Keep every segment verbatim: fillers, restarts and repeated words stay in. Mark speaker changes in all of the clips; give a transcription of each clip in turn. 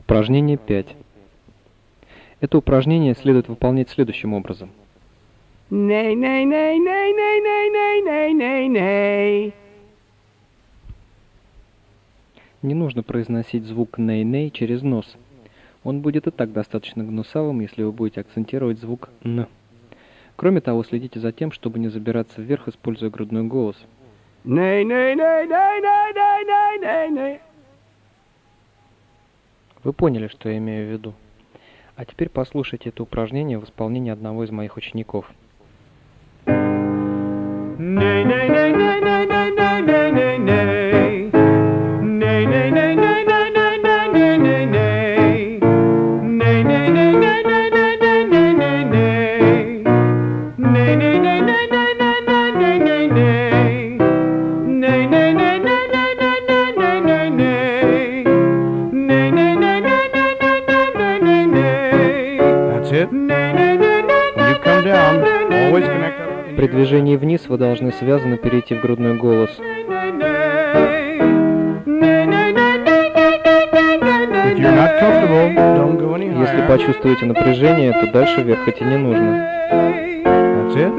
Speaker 1: Упражнение пять. Это упражнение следует выполнять следующим образом.
Speaker 2: Nay, nay, nay, nay, nay, nay, nay, nay, nay, nay.
Speaker 1: Не нужно произносить звук «ней-ней» через нос. Он будет и так достаточно гнусавым, если вы будете акцентировать звук «н». Кроме того, следите за тем, чтобы не забираться вверх, используя грудной голос.
Speaker 2: Nay, nay, nay, nay, nay, nay, nay, nay, nay.
Speaker 1: Вы поняли, что я имею в виду. А теперь послушайте это упражнение в исполнении одного из моих учеников.
Speaker 2: Nay, nay, nay, nay, nay, nay, nay, nay, nay, nay. Nay, nay, nay, nay, nay, nay, nay, nay, nay, nay. Nay, nay, nay, nay, nay, nay, nay, nay, nay, nay. Nay, nay, nay, nay, nay, nay, nay, nay, nay, nay. Nay, nay, nay, nay, nay, nay, nay, nay, nay, nay. Nay, nay, nay, nay, nay, nay, nay, nay, nay.
Speaker 3: That's it. You come down. Always connect up.
Speaker 1: При движении вниз вы должны связанно перейти в грудной голос.
Speaker 3: If you're not comfortable, don't go any
Speaker 1: Если
Speaker 3: higher.
Speaker 1: почувствуете напряжение, то дальше вверх идти не нужно.
Speaker 3: That's it.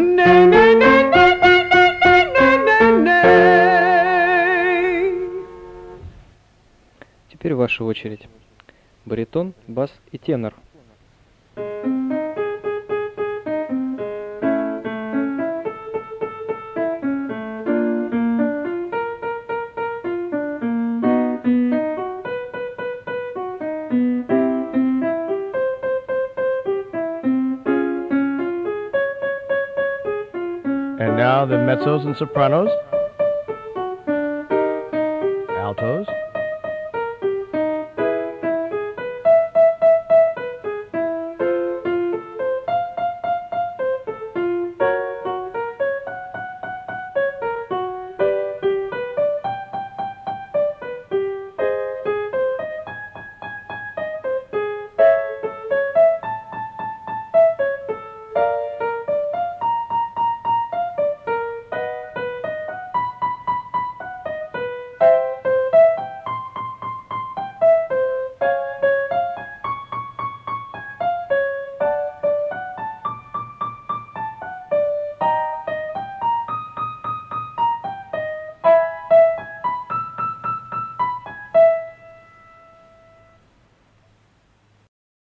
Speaker 1: Теперь ваша очередь. Баритон, бас и тенор.
Speaker 3: And now the mezzos and sopranos, altos.